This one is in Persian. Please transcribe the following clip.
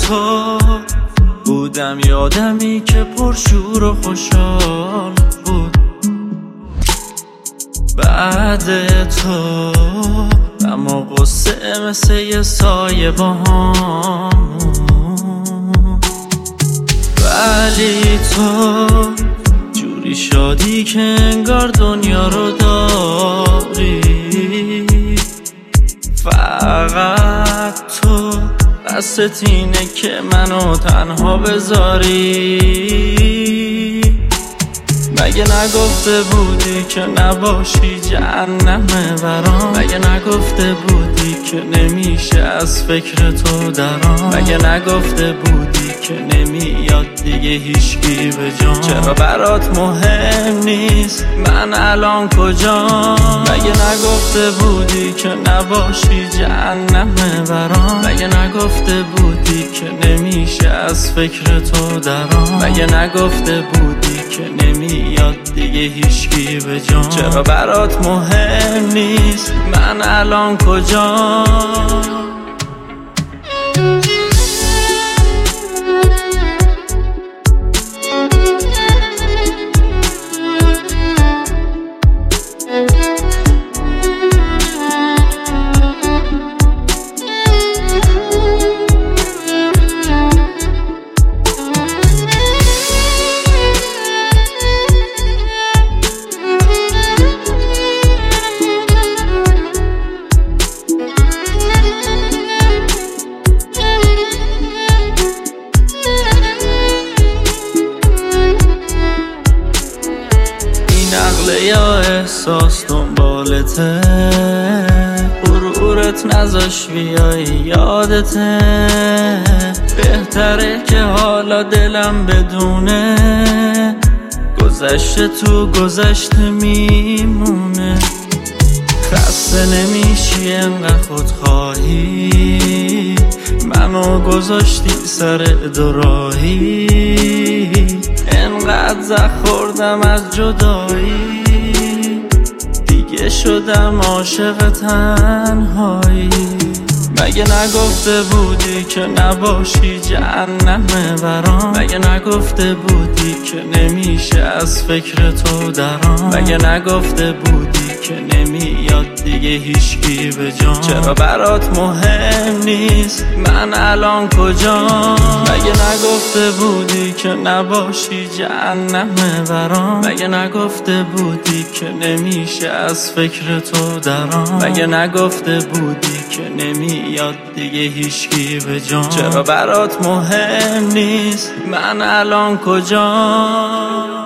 تو بودم یادمی که پرشور و خوشحال بود. بعد تو اما قصه مثل یه سایه با همون، ولی تو جوری شادی که انگار دنیا رو داری. فقط تو دستت اینه که منو تنها بذاری. مگه نگفته بودی که نباشی جهنمه برام؟ مگه نگفته بودی که نمیشه از فکر تو درام؟ مگه نگفته بودی که نمیاد دیگه هیچکی به جام؟ چرا برات مهم نیست من الان کجام؟ مگه نگفته بودی که نباشی جهنمه برام؟ مگه نگفته بودی که نمیشه از فکر تو درام؟ مگه نگفته بودی که نمیاد دیگه هیچکی به جام؟ چرا برات مهم نیست من الان کجام؟ یا احساس دنبالته، غرورت نذاش بیای یادته. بهتره که حالا دلم بدونه گذشته تو گذشته میمونه. خسته نمیشی انقدر خودخواهی، منو گذاشتی سر دوراهی. انقدر زخ خوردم از جدایی، دیگه شدم عاشق تنهایی. مگه نگفته بودی که نباشی جهنمه برام؟ مگه نگفته بودی که نمیشه از فکر تو درام؟ مگه نگفته بودی که نمیاد دیگه هیچکی به جام؟ چرا برات مهم نیست من الان کجام؟ مگه نگفته بودی که نباشی جهنمه برام؟ مگه نگفته بودی که نمیشه از فکر تو درام؟ مگه نگفته بودی که نمیاد دیگه هیچکی به جام؟ چرا برات مهم نیست من الان کجام؟